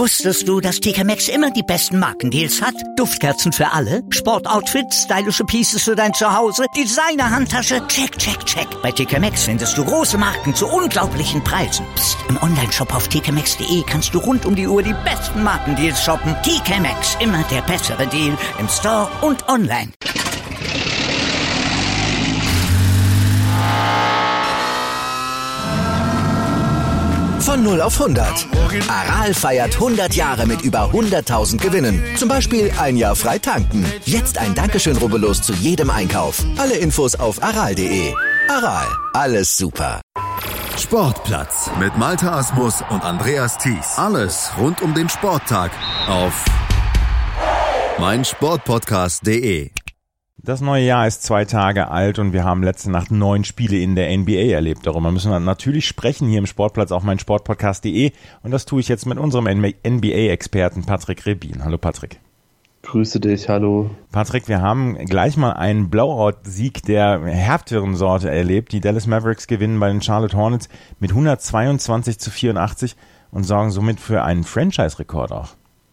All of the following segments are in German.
Wusstest du, dass TK Maxx immer die besten Markendeals hat? Duftkerzen für alle, Sportoutfits, stylische Pieces für dein Zuhause, Designer-Handtasche, check, check, check. Bei TK Maxx findest du große Marken zu unglaublichen Preisen. Psst. Im Onlineshop auf tkmaxx.de kannst du rund um die Uhr die besten Markendeals shoppen. TK Maxx, immer der bessere Deal im Store und online. Von 0 auf 100. Aral feiert 100 Jahre mit über 100.000 Gewinnen. Zum Beispiel ein Jahr frei tanken. Jetzt ein Dankeschön, rubbellos zu jedem Einkauf. Alle Infos auf aral.de. Aral, alles super. Sportplatz mit Malte Asmus und Andreas Thies. Alles rund um den Sporttag auf meinsportpodcast.de. Das neue Jahr ist 2 Tage alt und wir haben letzte Nacht 9 Spiele in der NBA erlebt. Darüber müssen wir natürlich sprechen hier im Sportplatz auf meinsportpodcast.de und das tue ich jetzt mit unserem NBA-Experten Patrick Rebin. Hallo Patrick. Grüße dich, hallo. Patrick, wir haben gleich mal einen Blowout-Sieg der härteren Sorte erlebt. Die Dallas Mavericks gewinnen bei den Charlotte Hornets mit 122-84 und sorgen somit für einen Franchise-Rekord auch.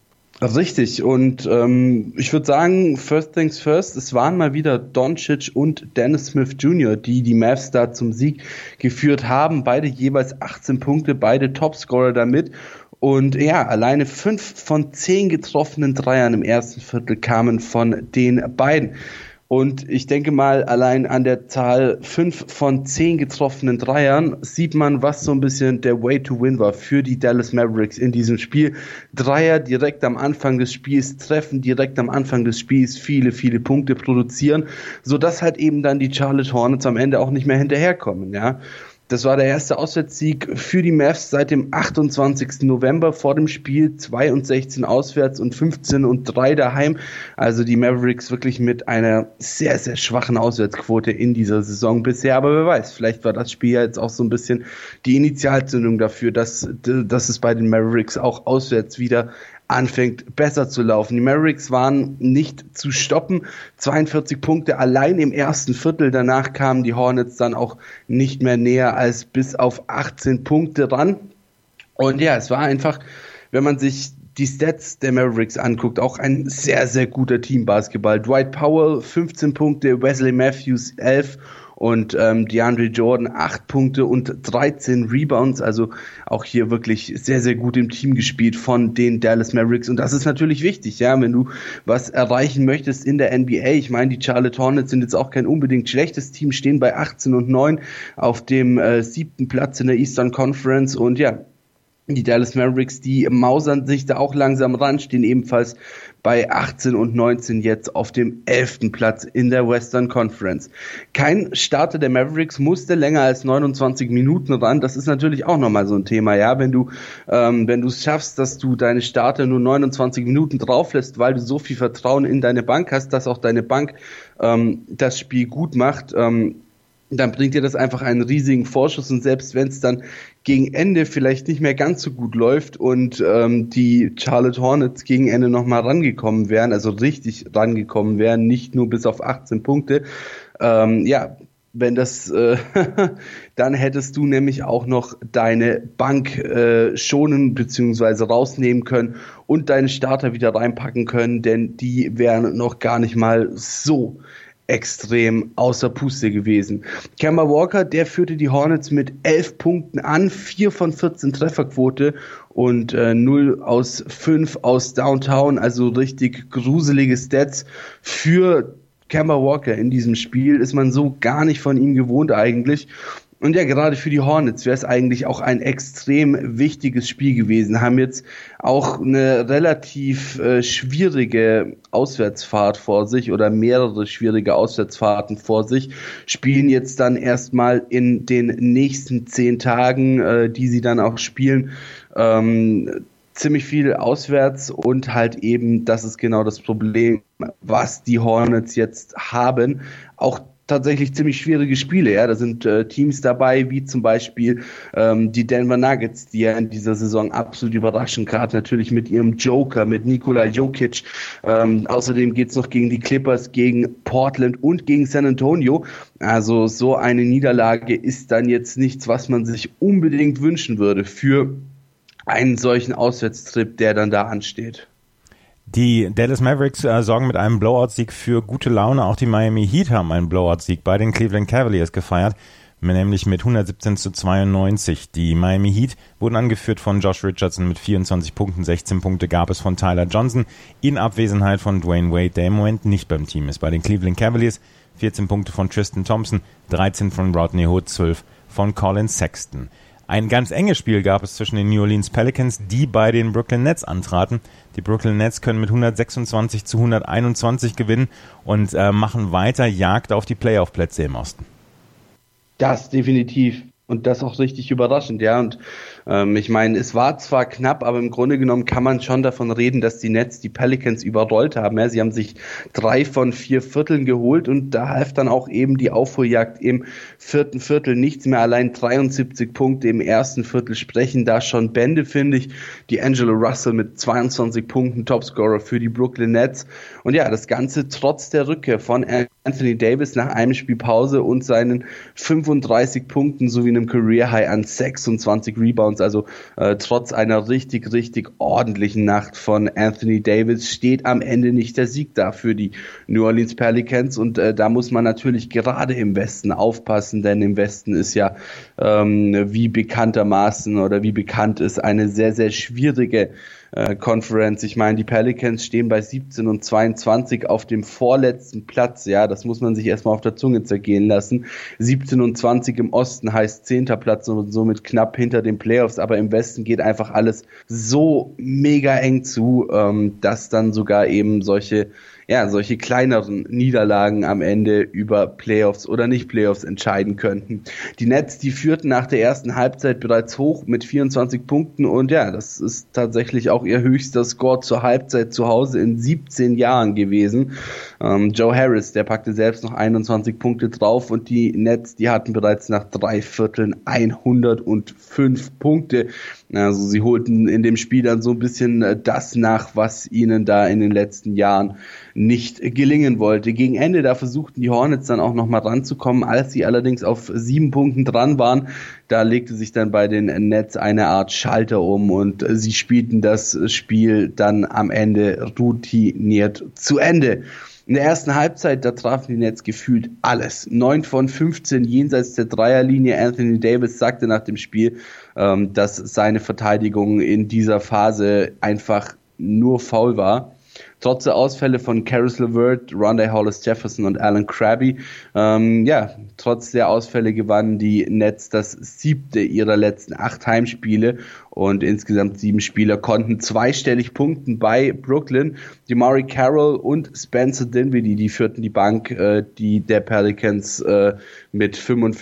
Richtig, und ich würde sagen, first things first, es waren mal wieder Doncic und Dennis Smith Jr., die Mavs da zum Sieg geführt haben. Beide jeweils 18 Punkte, beide Topscorer damit. Und ja, alleine 5 von 10 getroffenen Dreiern im ersten Viertel kamen von den beiden. Und ich denke mal, allein an der Zahl 5 von 10 getroffenen Dreiern sieht man, was so ein bisschen der Way to Win war für die Dallas Mavericks in diesem Spiel. Dreier direkt am Anfang des Spiels treffen, direkt am Anfang des Spiels viele, viele Punkte produzieren, sodass halt eben dann die Charlotte Hornets am Ende auch nicht mehr hinterherkommen, ja. Das war der erste Auswärtssieg für die Mavs seit dem 28. November vor dem Spiel. 2-16 auswärts und 15-3 daheim. Also die Mavericks wirklich mit einer sehr, sehr schwachen Auswärtsquote in dieser Saison bisher. Aber wer weiß, vielleicht war das Spiel ja jetzt auch so ein bisschen die Initialzündung dafür, dass es bei den Mavericks auch auswärts wieder anfängt besser zu laufen. Die Mavericks waren nicht zu stoppen. 42 Punkte allein im ersten Viertel. Danach kamen die Hornets dann auch nicht mehr näher als bis auf 18 Punkte ran. Und ja, es war einfach, wenn man sich die Stats der Mavericks anguckt, auch ein sehr, sehr guter Teambasketball. Dwight Powell 15 Punkte, Wesley Matthews 11 und DeAndre Jordan 8 Punkte und 13 Rebounds, also auch hier wirklich sehr, sehr gut im Team gespielt von den Dallas Mavericks und das ist natürlich wichtig, ja, wenn du was erreichen möchtest in der NBA. Ich meine, die Charlotte Hornets sind jetzt auch kein unbedingt schlechtes Team, stehen bei 18-9 auf dem 7. Platz in der Eastern Conference und ja, die Dallas Mavericks, die mausern sich da auch langsam ran, stehen ebenfalls bei 18 und 19 jetzt auf dem 11. Platz in der Western Conference. Kein Starter der Mavericks musste länger als 29 Minuten ran. Das ist natürlich auch nochmal so ein Thema, ja. Wenn du es schaffst, dass du deine Starter nur 29 Minuten drauf lässt, weil du so viel Vertrauen in deine Bank hast, dass auch deine Bank das Spiel gut macht, dann bringt dir das einfach einen riesigen Vorschuss und selbst wenn es dann gegen Ende vielleicht nicht mehr ganz so gut läuft und die Charlotte Hornets gegen Ende nochmal rangekommen wären, also richtig rangekommen wären, nicht nur bis auf 18 Punkte, wenn das, dann hättest du nämlich auch noch deine Bank schonen bzw. rausnehmen können und deine Starter wieder reinpacken können, denn die wären noch gar nicht mal so extrem außer Puste gewesen. Kemba Walker, der führte die Hornets mit 11 Punkten an, 4 von 14 Trefferquote und 0 aus 5 aus Downtown, also richtig gruselige Stats für Kemba Walker in diesem Spiel, ist man so gar nicht von ihm gewohnt eigentlich. Und ja, gerade für die Hornets wäre es eigentlich auch ein extrem wichtiges Spiel gewesen. Haben jetzt auch eine relativ schwierige Auswärtsfahrt vor sich oder mehrere schwierige Auswärtsfahrten vor sich. Spielen jetzt dann erstmal in den nächsten 10 Tagen, die sie dann auch spielen, ziemlich viel auswärts und halt eben, das ist genau das Problem, was die Hornets jetzt haben. Auch tatsächlich ziemlich schwierige Spiele, ja. Da sind Teams dabei, wie zum Beispiel die Denver Nuggets, die ja in dieser Saison absolut überraschen, gerade natürlich mit ihrem Joker, mit Nikola Jokic. Außerdem geht's noch gegen die Clippers, gegen Portland und gegen San Antonio. Also so eine Niederlage ist dann jetzt nichts, was man sich unbedingt wünschen würde für einen solchen Auswärtstrip, der dann da ansteht. Die Dallas Mavericks sorgen mit einem Blowout-Sieg für gute Laune. Auch die Miami Heat haben einen Blowout-Sieg bei den Cleveland Cavaliers gefeiert, nämlich mit 117-92. Die Miami Heat wurden angeführt von Josh Richardson mit 24 Punkten. 16 Punkte gab es von Tyler Johnson in Abwesenheit von Dwayne Wade, der im Moment nicht beim Team ist. Bei den Cleveland Cavaliers 14 Punkte von Tristan Thompson, 13 von Rodney Hood, 12 von Colin Sexton. Ein ganz enges Spiel gab es zwischen den New Orleans Pelicans, die bei den Brooklyn Nets antraten. Die Brooklyn Nets können mit 126-121 gewinnen und machen weiter Jagd auf die Playoff-Plätze im Osten. Das definitiv. Und das auch richtig überraschend, ja. Und ich meine, es war zwar knapp, aber im Grunde genommen kann man schon davon reden, dass die Nets die Pelicans überrollt haben. Ja. Sie haben sich 3 von 4 Vierteln geholt und da half dann auch eben die Aufholjagd im 4. Viertel nichts mehr. Allein 73 Punkte im ersten Viertel sprechen da schon Bände, finde ich. D'Angelo Russell mit 22 Punkten, Topscorer für die Brooklyn Nets. Und ja, das Ganze trotz der Rückkehr von Anthony Davis nach einem Spiel Pause und seinen 35 Punkten sowie einem Career High an 26 Rebounds. Also trotz einer richtig, richtig ordentlichen Nacht von Anthony Davis steht am Ende nicht der Sieg da für die New Orleans Pelicans. Und da muss man natürlich gerade im Westen aufpassen, denn im Westen ist ja wie bekannt ist eine sehr, sehr schwierige Conference. Ich meine, die Pelicans stehen bei 17-22 auf dem vorletzten Platz. Ja, das muss man sich erstmal auf der Zunge zergehen lassen. 17-20 im Osten heißt 10. Platz und somit knapp hinter den Playoffs. Aber im Westen geht einfach alles so mega eng zu, dass dann sogar eben solche kleineren Niederlagen am Ende über Playoffs oder nicht Playoffs entscheiden könnten. Die Nets, die führten nach der ersten Halbzeit bereits hoch mit 24 Punkten und ja, das ist tatsächlich auch ihr höchster Score zur Halbzeit zu Hause in 17 Jahren gewesen. Joe Harris, der packte selbst noch 21 Punkte drauf und die Nets, die hatten bereits nach 3 Vierteln 105 Punkte. Also sie holten in dem Spiel dann so ein bisschen das nach, was ihnen da in den letzten Jahren nicht gelingen wollte. Gegen Ende, da versuchten die Hornets dann auch nochmal ranzukommen, als sie allerdings auf 7 Punkten dran waren. Da legte sich dann bei den Nets eine Art Schalter um und sie spielten das Spiel dann am Ende routiniert zu Ende. In der ersten Halbzeit, da trafen die Nets gefühlt alles. 9 von 15 jenseits der Dreierlinie. Anthony Davis sagte nach dem Spiel, dass seine Verteidigung in dieser Phase einfach nur faul war. Trotz der Ausfälle von Caris LeVert, Rondé Hollis-Jefferson und Alan Krabby, trotz der Ausfälle gewannen die Nets das 7. ihrer letzten 8 Heimspiele und insgesamt 7 Spieler konnten zweistellig punkten bei Brooklyn. DeMarre Carroll und Spencer Dinwiddie, die führten die Bank, die der Pelicans mit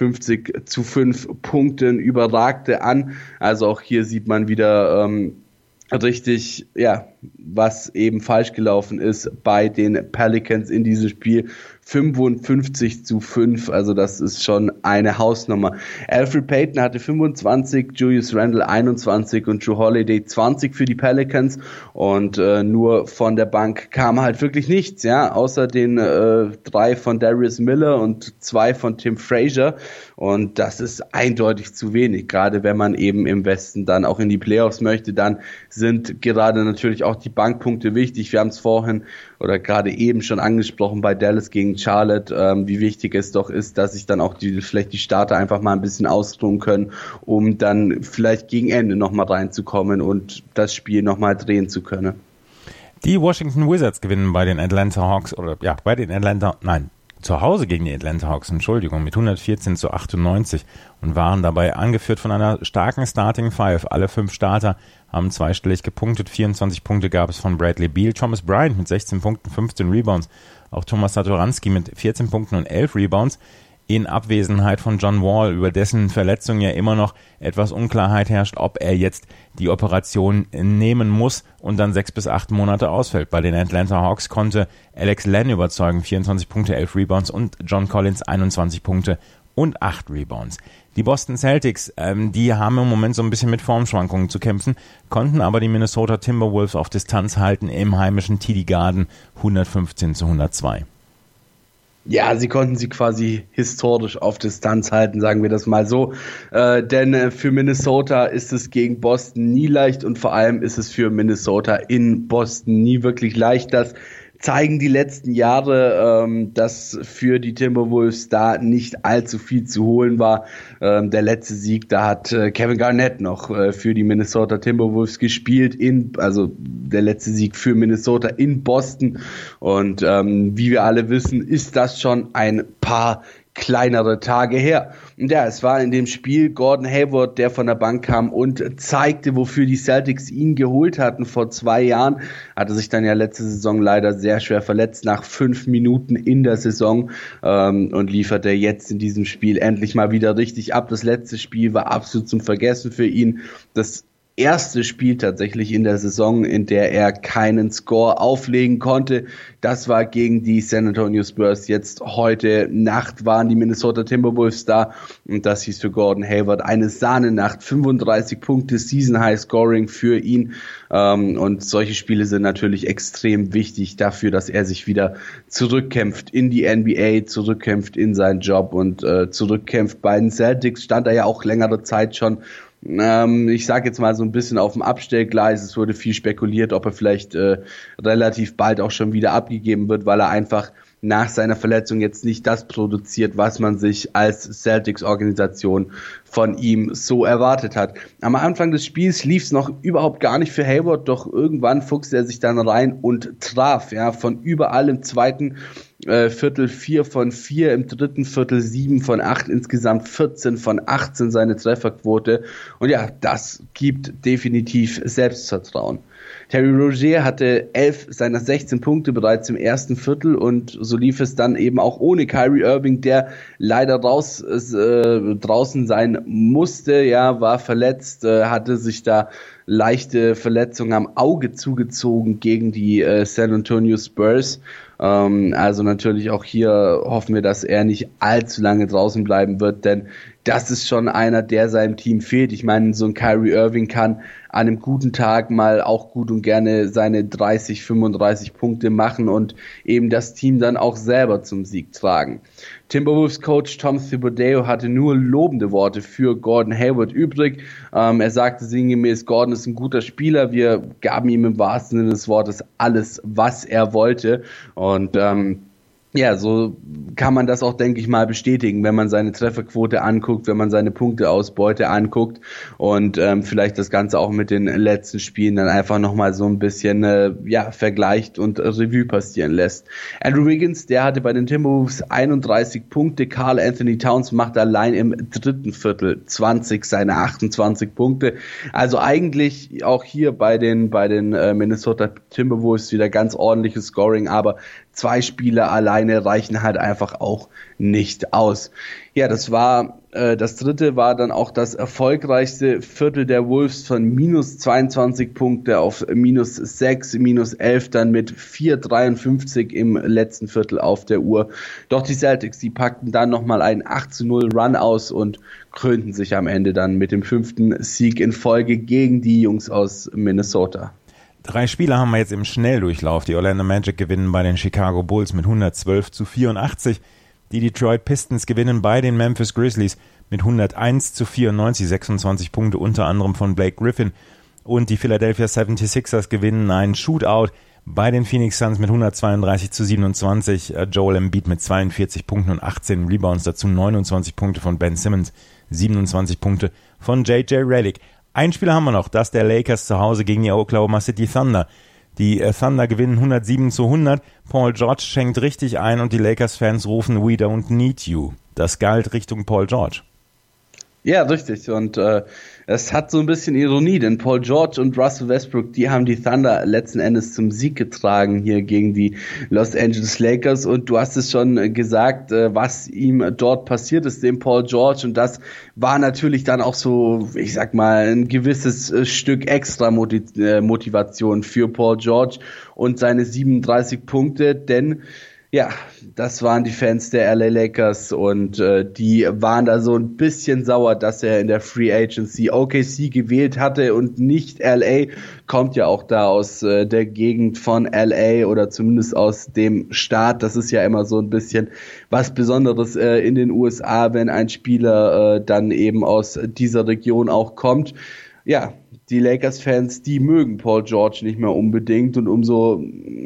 55-5 Punkten überragte an. Also auch hier sieht man wieder richtig, ja, was eben falsch gelaufen ist bei den Pelicans in diesem Spiel. 55-5, also das ist schon eine Hausnummer. Elfrid Payton hatte 25, Julius Randle 21 und Jrue Holiday 20 für die Pelicans und nur von der Bank kam halt wirklich nichts, ja, außer den 3 von Darius Miller und 2 von Tim Frazier und das ist eindeutig zu wenig, gerade wenn man eben im Westen dann auch in die Playoffs möchte, dann sind gerade natürlich auch die Bankpunkte wichtig. Wir haben es vorhin oder gerade eben schon angesprochen bei Dallas gegen Charlotte, wie wichtig es doch ist, dass sich dann auch vielleicht die Starter einfach mal ein bisschen ausruhen können, um dann vielleicht gegen Ende nochmal reinzukommen und das Spiel nochmal drehen zu können. Die Washington Wizards gewinnen bei den Atlanta Hawks zu Hause gegen die Atlanta Hawks, mit 114-98 und waren dabei angeführt von einer starken Starting Five. Alle 5 Starter haben zweistellig gepunktet. 24 Punkte gab es von Bradley Beal, Thomas Bryant mit 16 Punkten, 15 Rebounds, auch Thomas Satoranski mit 14 Punkten und 11 Rebounds. In Abwesenheit von John Wall, über dessen Verletzung ja immer noch etwas Unklarheit herrscht, ob er jetzt die Operation nehmen muss und dann 6 bis 8 Monate ausfällt. Bei den Atlanta Hawks konnte Alex Len überzeugen, 24 Punkte, 11 Rebounds und John Collins 21 Punkte und 8 Rebounds. Die Boston Celtics, die haben im Moment so ein bisschen mit Formschwankungen zu kämpfen, konnten aber die Minnesota Timberwolves auf Distanz halten im heimischen TD Garden 115-102. Ja, sie konnten sie quasi historisch auf Distanz halten, sagen wir das mal so. Denn für Minnesota ist es gegen Boston nie leicht und vor allem ist es für Minnesota in Boston nie wirklich leicht. Das zeigen die letzten Jahre, dass für die Timberwolves da nicht allzu viel zu holen war. Der letzte Sieg, da hat Kevin Garnett noch für die Minnesota Timberwolves gespielt, also der letzte Sieg für Minnesota in Boston. Und wie wir alle wissen, ist das schon ein paar kleinere Tage her. Und ja, es war in dem Spiel Gordon Hayward, der von der Bank kam und zeigte, wofür die Celtics ihn geholt hatten vor 2 Jahren. Hatte sich dann ja letzte Saison leider sehr schwer verletzt, nach 5 Minuten in der Saison, und lieferte jetzt in diesem Spiel endlich mal wieder richtig ab. Das letzte Spiel war absolut zum Vergessen für ihn. Das erste Spiel tatsächlich in der Saison, in der er keinen Score auflegen konnte. Das war gegen die San Antonio Spurs. Jetzt heute Nacht waren die Minnesota Timberwolves da und das hieß für Gordon Hayward eine Sahnenacht. 35 Punkte Season High Scoring für ihn, und solche Spiele sind natürlich extrem wichtig dafür, dass er sich wieder zurückkämpft in die NBA, zurückkämpft in seinen Job und zurückkämpft bei den Celtics. Stand er ja auch längere Zeit schon, ich sage jetzt mal so ein bisschen auf dem Abstellgleis. Es wurde viel spekuliert, ob er vielleicht relativ bald auch schon wieder abgegeben wird, weil er einfach nach seiner Verletzung jetzt nicht das produziert, was man sich als Celtics-Organisation von ihm so erwartet hat. Am Anfang des Spiels lief es noch überhaupt gar nicht für Hayward, doch irgendwann fuchste er sich dann rein und traf, ja, von überall im zweiten Viertel 4 von 4, im dritten Viertel 7 von 8, insgesamt 14 von 18 seine Trefferquote. Und ja, das gibt definitiv Selbstvertrauen. Terry Rozier hatte 11 seiner 16 Punkte bereits im ersten Viertel und so lief es dann eben auch ohne Kyrie Irving, der leider draußen sein musste, ja, war verletzt, hatte sich da leichte Verletzungen am Auge zugezogen gegen die San Antonio Spurs. Also natürlich auch hier hoffen wir, dass er nicht allzu lange draußen bleiben wird, denn das ist schon einer, der seinem Team fehlt. Ich meine, so ein Kyrie Irving kann an einem guten Tag mal auch gut und gerne seine 30, 35 Punkte machen und eben das Team dann auch selber zum Sieg tragen. Timberwolves-Coach Tom Thibodeau hatte nur lobende Worte für Gordon Hayward übrig. Er sagte sinngemäß, Gordon ist ein guter Spieler, wir gaben ihm im wahrsten Sinne des Wortes alles, was er wollte. Und ja, so kann man das auch, denke ich mal, bestätigen, wenn man seine Trefferquote anguckt, wenn man seine Punkteausbeute anguckt und vielleicht das Ganze auch mit den letzten Spielen dann einfach nochmal so ein bisschen vergleicht und Revue passieren lässt. Andrew Wiggins, der hatte bei den Timberwolves 31 Punkte, Karl Anthony Towns machte allein im dritten Viertel 20 seine 28 Punkte. Also eigentlich auch hier bei den Minnesota Timberwolves wieder ganz ordentliches Scoring, aber 2 Spieler alleine reichen halt einfach auch nicht aus. Ja, das dritte war dann auch das erfolgreichste Viertel der Wolves von minus 22 Punkte auf minus 6, minus 11, dann mit 4,53 im letzten Viertel auf der Uhr. Doch die Celtics, die packten dann nochmal einen 8-0 Run aus und krönten sich am Ende dann mit dem 5. Sieg in Folge gegen die Jungs aus Minnesota. 3 Spiele haben wir jetzt im Schnelldurchlauf. Die Orlando Magic gewinnen bei den Chicago Bulls mit 112-84. Die Detroit Pistons gewinnen bei den Memphis Grizzlies mit 101-94, 26 Punkte unter anderem von Blake Griffin. Und die Philadelphia 76ers gewinnen einen Shootout bei den Phoenix Suns mit 132-27. Joel Embiid mit 42 Punkten und 18 Rebounds, dazu 29 Punkte von Ben Simmons, 27 Punkte von J.J. Redick. Ein Spiel haben wir noch, das der Lakers zu Hause gegen die Oklahoma City Thunder. Die Thunder gewinnen 107-100. Paul George schenkt richtig ein und die Lakers-Fans rufen "We don't need you". Das galt Richtung Paul George. Ja, richtig. Und es hat so ein bisschen Ironie, denn Paul George und Russell Westbrook, die haben die Thunder letzten Endes zum Sieg getragen hier gegen die Los Angeles Lakers. Und du hast es schon gesagt, was ihm dort passiert ist, dem Paul George. Und das war natürlich dann auch so, ich sag mal, ein gewisses Stück extra Motivation für Paul George und seine 37 Punkte, denn Ja, das waren die Fans der LA Lakers und die waren da so ein bisschen sauer, dass er in der Free Agency OKC gewählt hatte und nicht LA. Kommt ja auch da aus der Gegend von LA oder zumindest aus dem Staat. Das ist ja immer so ein bisschen was Besonderes in den USA, wenn ein Spieler dann eben aus dieser Region auch kommt. Ja, die Lakers-Fans, die mögen Paul George nicht mehr unbedingt und umso,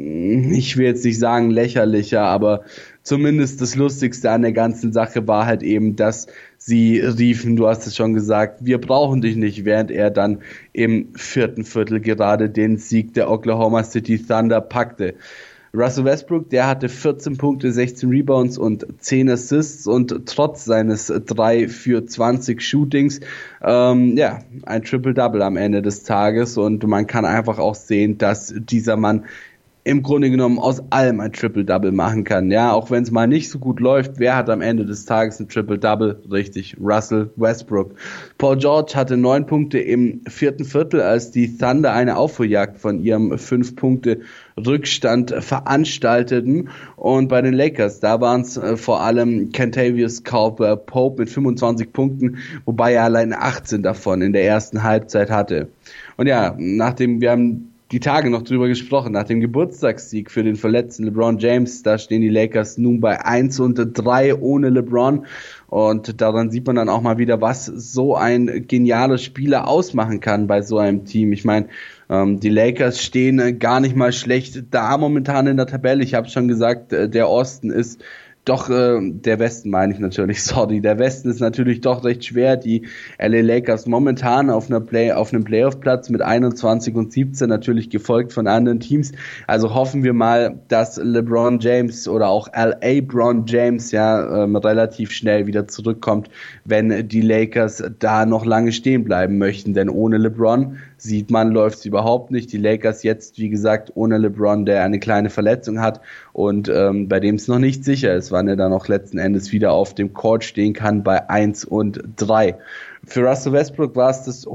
ich will jetzt nicht sagen lächerlicher, aber zumindest das Lustigste an der ganzen Sache war halt eben, dass sie riefen, du hast es schon gesagt, wir brauchen dich nicht, während er dann im 4. Viertel gerade den Sieg der Oklahoma City Thunder packte. Russell Westbrook, der hatte 14 Punkte, 16 Rebounds und 10 Assists und trotz seines 3 für 20 Shootings, ein Triple-Double am Ende des Tages und man kann einfach auch sehen, dass dieser Mann im Grunde genommen aus allem ein Triple-Double machen kann. Ja, auch wenn es mal nicht so gut läuft, wer hat am Ende des Tages ein Triple-Double? Richtig, Russell Westbrook. Paul George hatte 9 Punkte im 4. Viertel, als die Thunder eine Aufholjagd von ihrem 5-Punkte-Rückstand veranstalteten. Und bei den Lakers, da waren es vor allem Kentavious Caldwell-Pope mit 25 Punkten, wobei er allein 18 davon in der ersten Halbzeit hatte. Und ja, wir haben die Tage noch drüber gesprochen, nach dem Geburtstagssieg für den verletzten LeBron James, da stehen die Lakers nun bei 1-3 ohne LeBron und daran sieht man dann auch mal wieder, was so ein genialer Spieler ausmachen kann bei so einem Team. Ich meine, die Lakers stehen gar nicht mal schlecht da momentan in der Tabelle. Ich habe schon gesagt, der Osten ist doch, der Westen meine ich natürlich, der Westen ist natürlich doch recht schwer. Die LA Lakers momentan auf einem Playoff-Platz mit 21 und 17, natürlich gefolgt von anderen Teams. Also hoffen wir mal, dass LeBron James oder auch LA-Bron James relativ schnell wieder zurückkommt, wenn die Lakers da noch lange stehen bleiben möchten. Denn ohne LeBron sieht man, läuft es überhaupt nicht. Die Lakers jetzt, wie gesagt, ohne LeBron, der eine kleine Verletzung hat und bei dem es noch nicht sicher ist, wann er dann auch letzten Endes wieder auf dem Court stehen kann bei 1-3. Für Russell Westbrook war es das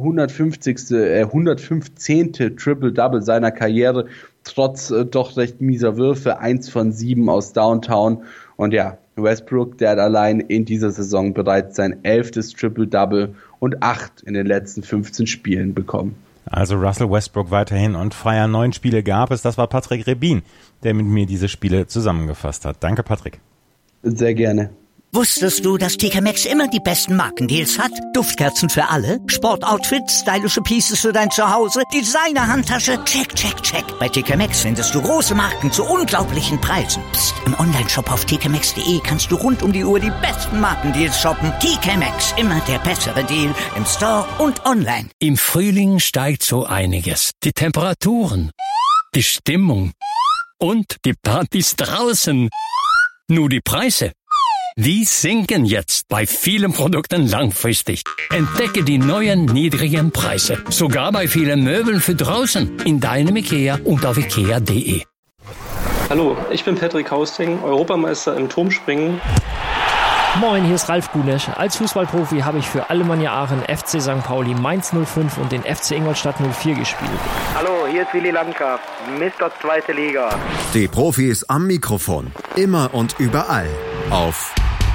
115. Triple-Double seiner Karriere, trotz doch recht mieser Würfe, 1 von 7 aus Downtown. Und ja, Westbrook, der hat allein in dieser Saison bereits sein 11. Triple-Double und 8 in den letzten 15 Spielen bekommen. Also Russell Westbrook weiterhin on fire. 9 Spiele gab es. Das war Patrick Rebin, der mit mir diese Spiele zusammengefasst hat. Danke, Patrick. Sehr gerne. Wusstest du, dass TK Maxx immer die besten Markendeals hat? Duftkerzen für alle, Sportoutfits, stylische Pieces für dein Zuhause, Designer-Handtasche, check, check, check. Bei TK Maxx findest du große Marken zu unglaublichen Preisen. Psst. Im Onlineshop auf tkmaxx.de kannst du rund um die Uhr die besten Markendeals shoppen. TK Maxx, immer der bessere Deal im Store und online. Im Frühling steigt so einiges. Die Temperaturen, die Stimmung und die Partys draußen. Nur die Preise, die sinken jetzt bei vielen Produkten langfristig. Entdecke die neuen niedrigen Preise, sogar bei vielen Möbeln für draußen, in deinem IKEA und auf ikea.de. Hallo, ich bin Patrick Hausting, Europameister im Turmspringen. Moin, hier ist Ralf Gunesch. Als Fußballprofi habe ich für Alemannia Aachen, FC St. Pauli, Mainz 05 und den FC Ingolstadt 04 gespielt. Hallo, hier ist Willi Landgraf, Mr. 2. Liga. Die Profis am Mikrofon, immer und überall auf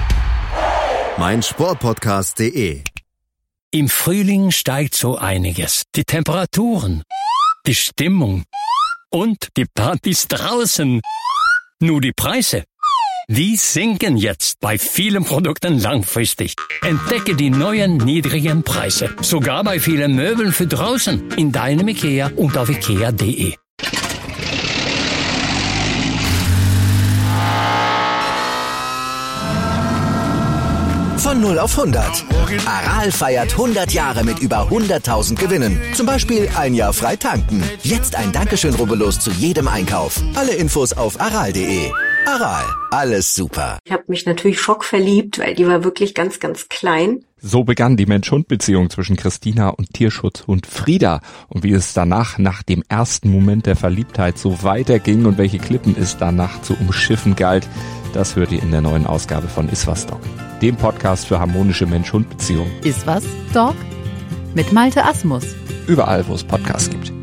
meinsportpodcast.de. Im Frühling steigt so einiges. Die Temperaturen, die Stimmung und die Partys draußen. Nur die Preise, die sinken jetzt bei vielen Produkten langfristig. Entdecke die neuen niedrigen Preise, sogar bei vielen Möbeln für draußen, in deinem IKEA und auf ikea.de. Von 0 auf 100. Aral feiert 100 Jahre mit über 100.000 Gewinnen. Zum Beispiel ein Jahr frei tanken. Jetzt ein Dankeschön, rubbellos zu jedem Einkauf. Alle Infos auf aral.de. Aral, alles super. Ich habe mich natürlich schockverliebt, weil die war wirklich ganz, ganz klein. So begann die Mensch-Hund-Beziehung zwischen Christina und Tierschutzhund Frieda. Und wie es danach, nach dem ersten Moment der Verliebtheit, so weiterging und welche Klippen es danach zu umschiffen galt, das hört ihr in der neuen Ausgabe von Iswas Dog, dem Podcast für harmonische Mensch-Hund-Beziehungen. Iswas Dog? Mit Malte Asmus. Überall, wo es Podcasts gibt.